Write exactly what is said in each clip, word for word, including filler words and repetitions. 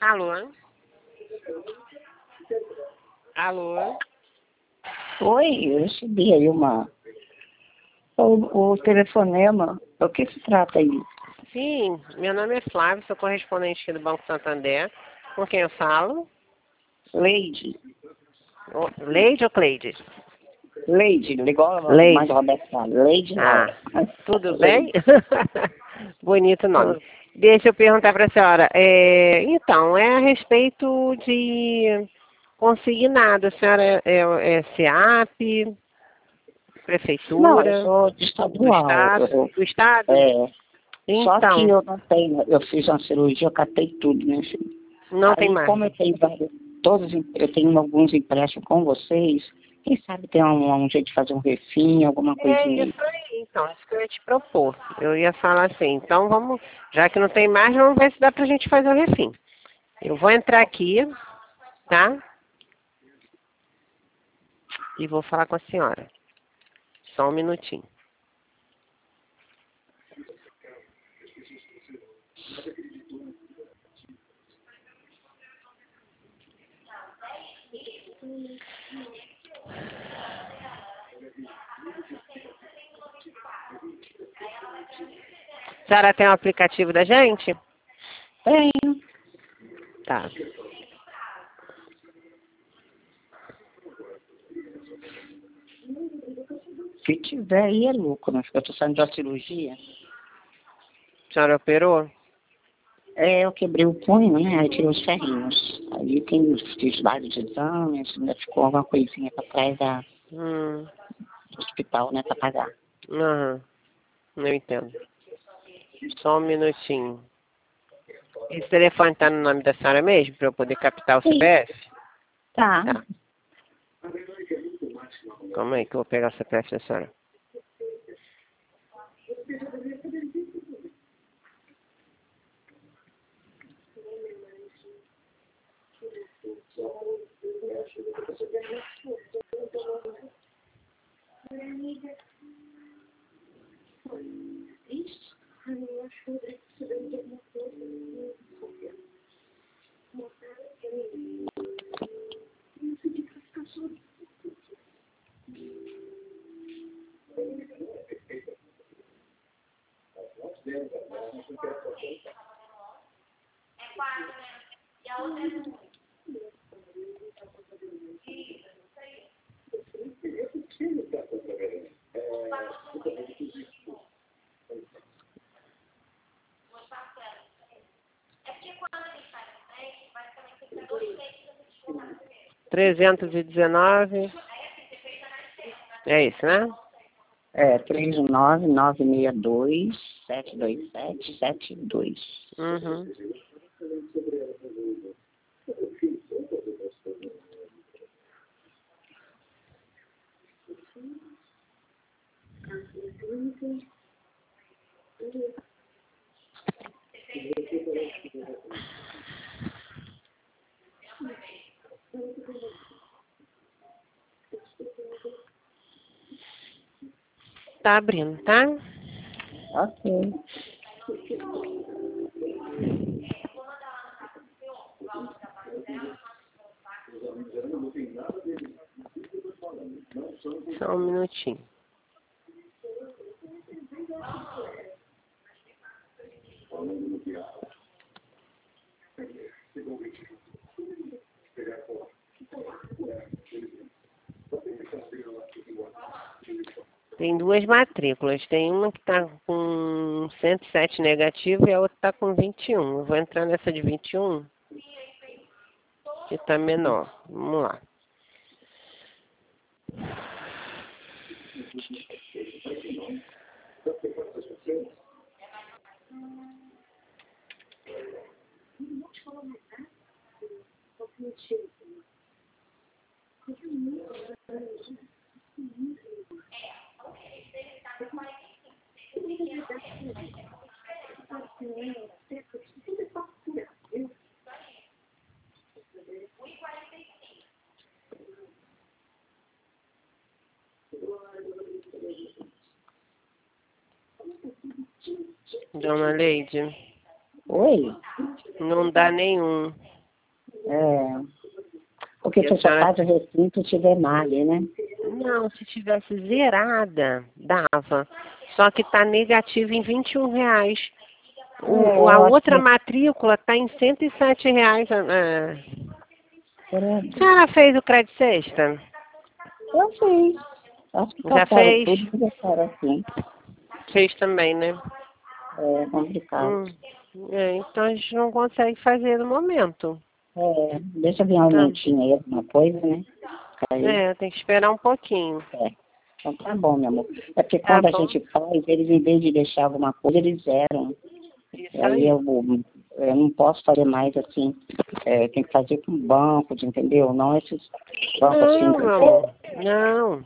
Alô? Alô? Oi, eu recebi aí uma... O, o telefonema, o que se trata aí? Sim, meu nome é Flávio, sou correspondente aqui do Banco Santander. Com quem eu falo? Leide. Ô, Leide ou Cleide? Leide, igual a Leide. mãe do Roberto fala. Leide Ah, Laura. tudo Leide. bem? Bonito nome. Deixa eu perguntar para a senhora. É, então, é a respeito de consignado. A senhora é, é, é SEAP, Não, eu prefeitura, sou de do estadual. estado? Eu, Do estado? é, só que Então, eu não tenho, eu fiz uma cirurgia, eu catei tudo, né, filho? não tem Aí, mais. como eu tenho vários, todos, eu tenho alguns empréstimos com vocês, quem sabe tem um, um jeito de fazer um refim, alguma É coisinha aí. isso aí, então, isso que eu ia te propor. Eu ia falar assim, então vamos, já que não tem mais, vamos ver se dá pra gente fazer o refim. Eu vou entrar aqui, tá? E vou falar com a senhora. Só um minutinho. A senhora tem o aplicativo da gente? Tenho. Tá. Se tiver aí é lucro, né? Eu tô saindo de uma cirurgia. A senhora operou? É, eu quebrei o punho, né? Aí tirei os ferrinhos. Aí tem os fiz vários exames, ainda ficou alguma coisinha pra trás da, Hum, do hospital, né? Pra pagar. aham, não entendo. Só um minutinho. Esse telefone tá no nome da senhora mesmo, pra eu poder captar o Sim, C P F? tá. Tá. Calma aí que eu vou pegar o C P F da senhora. trezentos e dezenove. É isso, né? É, três nove nove seis dois sete dois sete sete dois. Uhum. Tá abrindo, tá? Ok. Só um minutinho. Tem duas matrículas. Tem uma que tá com cento e sete negativo e a outra tá com vinte e um. Eu vou entrar nessa de vinte e um, que tá menor. Vamos lá. Dona Leide, Oi? não dá nenhum. É, porque E a você só senhora... faz o recinto se tiver malha, né? Não, se tivesse zerada, dava. Só que tá negativo em vinte e um reais. É, O, a eu acho outra que... matrícula tá em cento e sete reais. A, a... a Credo. senhora fez o crédito sexta? Eu fiz. Acho que Já passaram fez? tudo e deixaram assim. Fez também, né? É complicado. Hum. É, então a gente não consegue fazer no momento. É, deixa vir um Tá. aumentinho aí, alguma coisa, né? Aí, É, tem que esperar um pouquinho. é. Então tá bom, meu amor. É porque Tá quando a bom? gente faz, eles em vez de deixar alguma coisa, eles zeram. E Isso aí aí. eu, eu não posso fazer mais assim. É, tem que fazer com banco, entendeu? Não esses bancos assim. Não, meu amor. Não.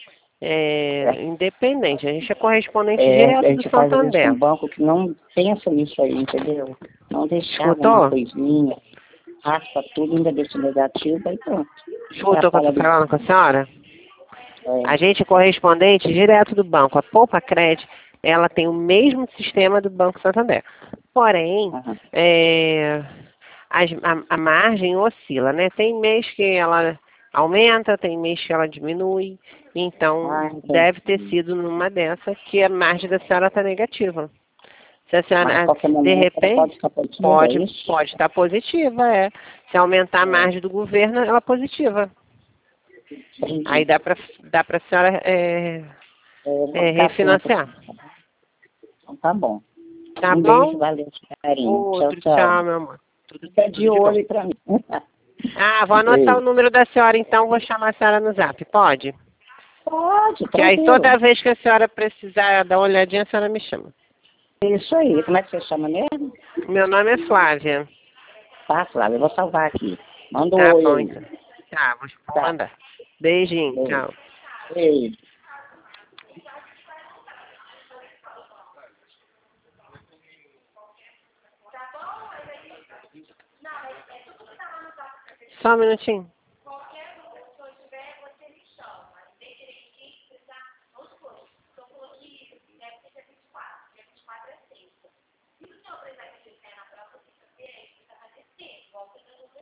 É independente. A gente é correspondente É, a direto do gente faz às vezes com Santander. banco que não pensa nisso aí, entendeu? Não deixava uma Escutou? coisinha, raspa tudo, ainda deixa negativo, aí pronto. Escutou o que eu Atrapalha tô do falando com a senhora? é, A gente é correspondente direto do banco. A Poupa Cred, ela tem o mesmo sistema do Banco Santander. Porém, aham. é, as- a, a margem oscila, né? Tem mês que ela aumenta, tem mês que ela diminui. Então, Ah, deve ter entendi. sido numa dessa que a margem da senhora está negativa. Se a Mas a senhora, qualquer de momento ela pode repente, ficar positiva, é pode, isso? pode estar positiva, é. Se aumentar a É, margem do governo, ela é positiva. Aí entendi. dá para dá para a senhora é, É, eu vou é, ficar atento refinanciar. aqui. Então tá bom. Tá Um beijo, bom? valeu, carinho. Tchau, Outro, tchau. tchau, meu amor. Tudo, Fica tudo de de olho bom. aí pra mim. Ah, vou anotar o Beijo. número da senhora, então vou chamar a senhora no zap, pode? Pode, Que aí tranquilo. toda vez que a senhora precisar dar uma olhadinha, a senhora me chama. Isso aí. Como é que você chama mesmo? Meu nome é Flávia. Tá, Flávia, eu vou salvar aqui. Manda um Tá oi bom, aí. então. Tá, vou vou Tá. mandar. Beijinho, Beijo. tchau. Beijo. Só um minutinho.